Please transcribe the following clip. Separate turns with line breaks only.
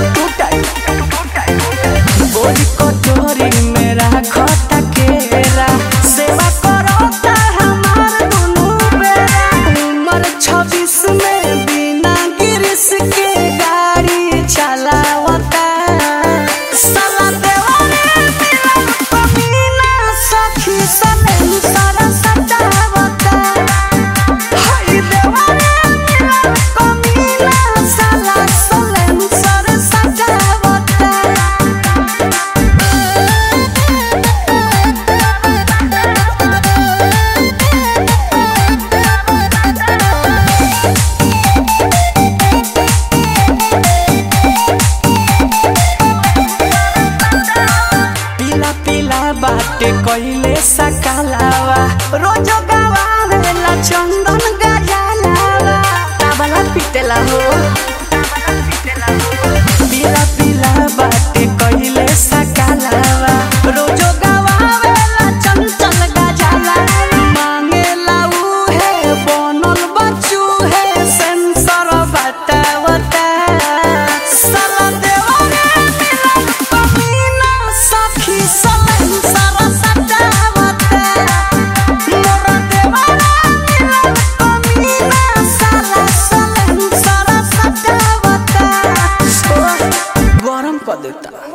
बोली कटोरी मेरा खटा केरा सेवा करता हमार दुनू बेरा। उम्र 26 में बिना गिरिश के गाड़ी चलावता। साला देवारे मिलन कमीना सखी सलेन सारा सटावता। हाय देवारे मिलन कमीना साला सलेन सारा सटावता। पीला पीला बाटे कइले सकालावा रोज गावावेला चंदन गजालावा। ताबला पिटेला हो पीला पीला बाटे कइले सकालावा रोज गावावेला चंचल गजालावा। मांगेला उहे बनल बच्चू है सेंसर बतावता। साला देवारे मिलन कमीना सखी सलेन सारा सटावता। मोरा देवारे मिलन कमीना साला सलेन सारा सटावता। गरम कर देता।